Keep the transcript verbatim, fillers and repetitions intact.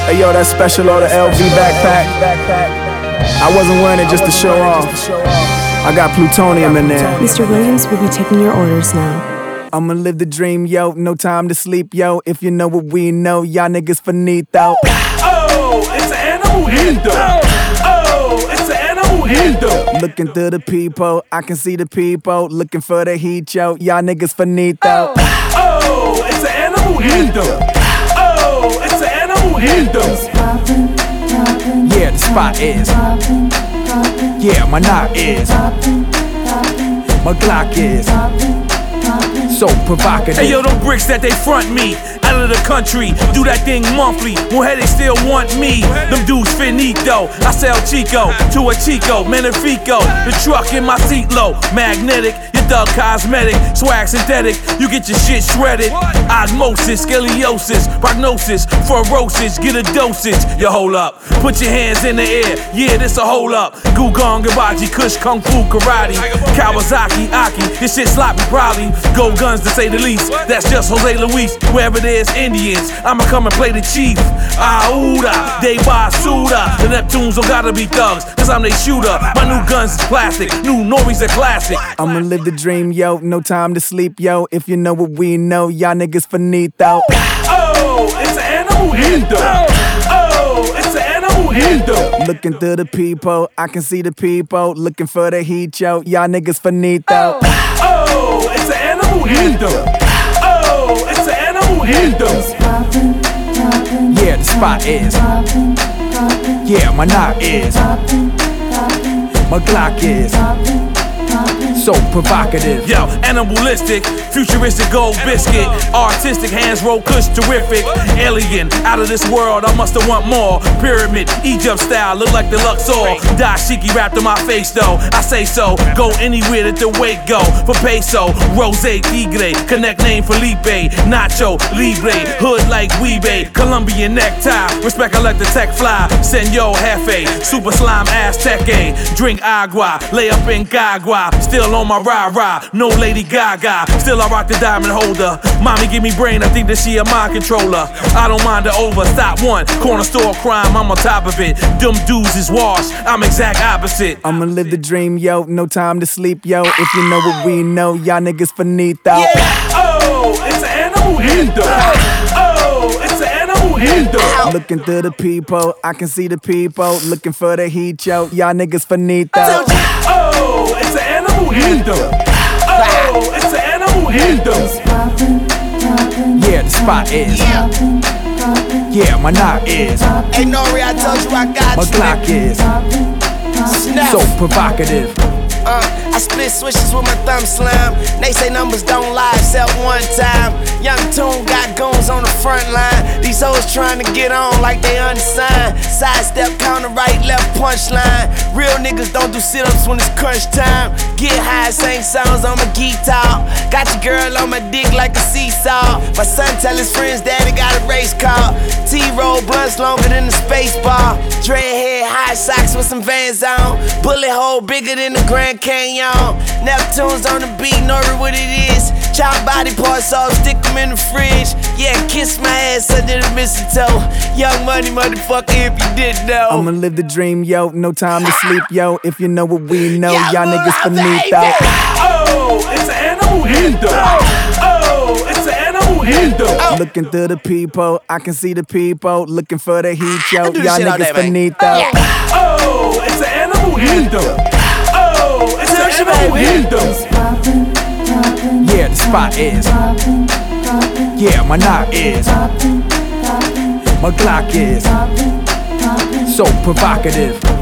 Hey yo, that special order L V backpack. I wasn't wearing it just to show off. I got plutonium in there. Mister Williams will be taking your orders now. I'ma live the dream, yo. No time to sleep, yo. If you know what we know, y'all niggas finito. Oh, it's an animal anthem. Oh, it's an animal anthem. Looking through the peephole, I can see the people. Looking for the heat, yo. Y'all niggas finito. Oh, it's an animal anthem. Oh, it's an animal anthem. Yeah, the spot is. Yeah, my knock is. My Glock is. So provocative. Hey yo, them bricks that they front me out of the country, do that thing monthly. Well, hey, they still want me. Them dudes finito. I sell Chico to a Chico, Magnifico. The truck in my seat low, magnetic. Your thug cosmetic, swag synthetic. You get your shit shredded. Osmosis, scoliosis, prognosis, ferocious. Get a dosage. You hold up, put your hands in the air. Yeah, this a hold up. Gugong, Gabaji, Kush, Kung Fu, Karate, Kawasaki, Aki. This shit sloppy, probably. Go guns to say the least. That's just Jose Luis. Wherever there's Indians, I'ma come and play the chief. Aouda, they Basuda. The Neptunes don't gotta be thugs, cause I'm they shooter. My new guns is plastic, new Nori's a classic. I'ma live the dream, yo. No time to sleep, yo. If you know what we know, y'all niggas finito. Oh, it's an animal anthem. Oh, it's an animal anthem. Looking through the peephole, I can see the people. Looking for the heat, yo. Y'all niggas finito. Oh, it's an animal anthem. Oh, it's an animal anthem. Yeah, the spot is. Yeah, my knock is. My Glock is. So provocative. Yo, animalistic, futuristic gold biscuit, artistic hands roll kush terrific, alien, out of this world, I musta want more. Pyramid, Egypt style, look like the Luxor. Dashiki wrapped in my face though, I say so. Go anywhere that the weight go. For peso, Rose Tigre, connect name Felipe, Nacho, Libre, hood like Weebay, Colombian necktie, respect I let the tech fly. Senor Jefe, super slime Aztec, drink agua, lay up in Gagua. Still on my rah-rah, no Lady Gaga. Still I rock the diamond holder. Mommy give me brain, I think that she a mind controller. I don't mind the over, stop one. Corner store crime, I'm on top of it. Them dudes is washed, I'm exact opposite. I'ma live the dream, yo. No time to sleep, yo. If you know what we know, y'all niggas finito. Yeah. Oh, it's an animal anthem. Oh, it's an animal anthem. Looking through the peephole, I can see the people. Looking for the heat, yo. Y'all niggas finito. Oh, it's an animal anthem. Oh, it's an animal anthem. Yeah, the spot is. Yeah, my knock is. Hey Nori, I told you I got My you. Glock is. Snap. So provocative. Uh, I split switches with my thumb slam. They say numbers don't lie except one time. Young Tune got goons on the front line. These hoes trying to get on like they unsigned. Sidestep, counter right, left punchline. Real niggas don't do sit-ups when it's crunch time. Get high, sing songs on my guitar. Got your girl on my dick like a seesaw. My son tell his friends daddy got a race car. T-roll blunts longer than the space bar. Dreadhead, high socks with some Vans on. Bullet hole bigger than the Grand Canyon. Neptune's on the beat, Nori what it is. Chop body parts off, stick them in the fridge. Yeah, kiss my ass under the mistletoe. Young money motherfucker if you didn't know. I'ma live the dream, yo. No time to sleep, yo. If you know what we know, y'all niggas finito. Oh, it's an animal anthem. Oh, it's an animal anthem. Looking through the peephole, I can see the people. Looking for the heat, yo. do Y'all shit all niggas day, man. finito. Oh, it's an animal anthem. Oh, it's an animal anthem. Yeah, the spot is. Yeah, my knock is. My Glock is. So provocative.